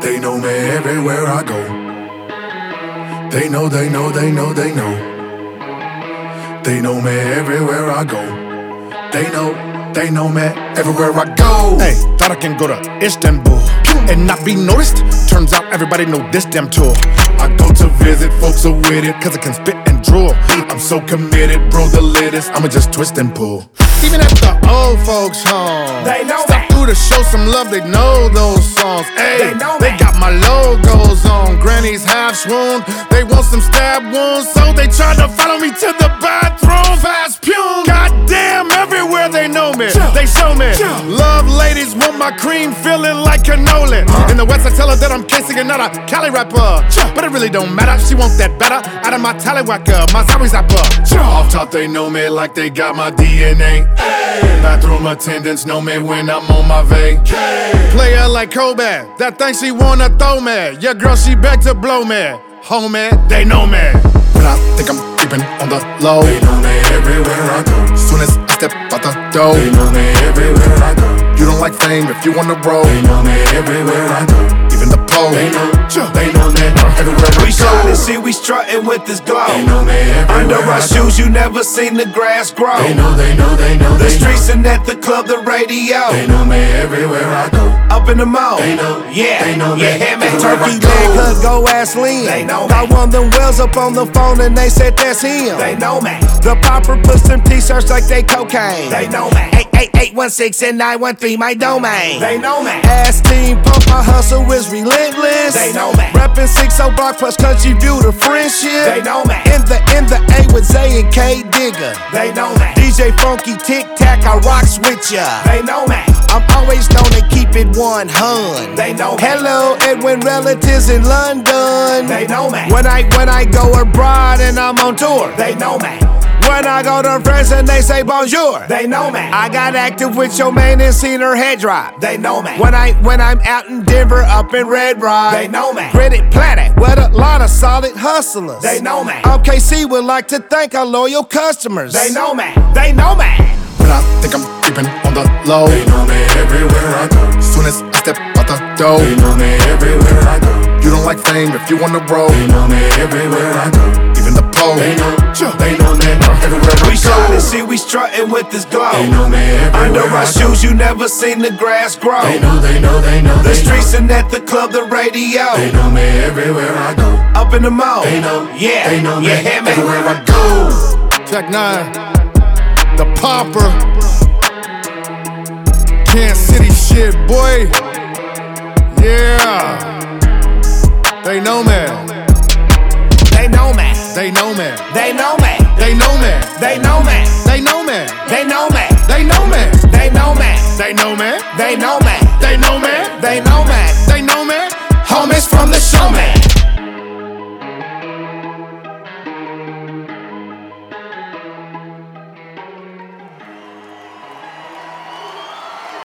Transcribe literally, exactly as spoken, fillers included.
They know me everywhere I go. They know, they know, they know, they know. They know me everywhere I go. They know, they know me everywhere I go. Hey, thought I can go to Istanbul and not be noticed. Turns out everybody know this damn tour. I go to visit folks who with it, cause I can spit and drool. I'm so committed, bro, the latest. I'ma just twist and pull. Even at the old folks' home, they know stop through to show some love, they know those songs. Ay, they know they got my logos on. Granny's half swoon, they want some stab wounds, so they try to follow me to the bathroom. Fast pune, goddamn, everywhere they know me, they show me love. Ladies want my cream feeling like cannoli. In the West I tell her that I'm Casey and not a Cali rapper, but it really don't matter, she want that better out of my tallywhacker, my Zowie zapper. Off top they know me like they got my D N A. Bathroom attendants know me when I'm on my vacay. Player like Kobe, that thing she wanna throw me. Your girl, she beg to blow me. Homie, they know me. When I think I'm creeping on the low, they know me everywhere I go. Soon as I step out the door, they know me everywhere I go. You don't like fame if you wanna roll, they know me everywhere I go. Even the pole, they know, they know me everywhere I go. We shining, see we strutting with this glow. They know me everywhere Under our I go. shoes, you never seen the grass grow. They know, they know, they know, the they streets know. and at the club, the radio. They know me everywhere I go. Up in the mall, They know, yeah, they know me yeah, him and everywhere Turkey I go. leg Leg hook, go ask Lynn. They know Got me. one of them wells up on the phone and they said that's him. They know me, The popper puts them t-shirts like they cocaine. they know me, eight eight eight one six and nine one three my domain. they know me, Ass team pump, my hustle is relentless. They know me. Reppin' six oh block plus country view to friendship. They know me. In the in the A with Zay and K Digger. they know me, D J Funky Tic Tac, I rocks with ya. they know me, I'm always known to keep it one hun. they know me, Hello, Edwin relatives in London. they know me, When I when I go abroad and I'm on tour. they know me, When I go to France and they say bonjour. they know me, I got active with your main and seen her head drop. they know me, When I when I'm out in Denver, up in Red Rock. they know me, Gritted planet with a lot of solid hustlers. they know me, M K C would like to thank our loyal customers. they know me, they know me, When I think I'm creeping on the low, they know me everywhere I go. Soon as I step out the door, they know me everywhere I go. You don't like fame if you wanna roll, they know me everywhere I go. Even the pole, they know, they know me everywhere I we go. shining, see we strutting with this glow. They know me everywhere Under I our go. shoes, you never seen the grass grow. They know, they know, they know, The they streets know. and at the club, the radio. They know me everywhere I go. Up in the mall, They know, yeah, they know me yeah, him and everywhere I go. Tech Nine, the popper, Kansas City shit, boy. Yeah, they know me, they know me, they know me, they know me, they know me, they know me, they know me, they know me, they know me, they know me, they know me, they know me, they know me, they know me, they know me. homies from the showman.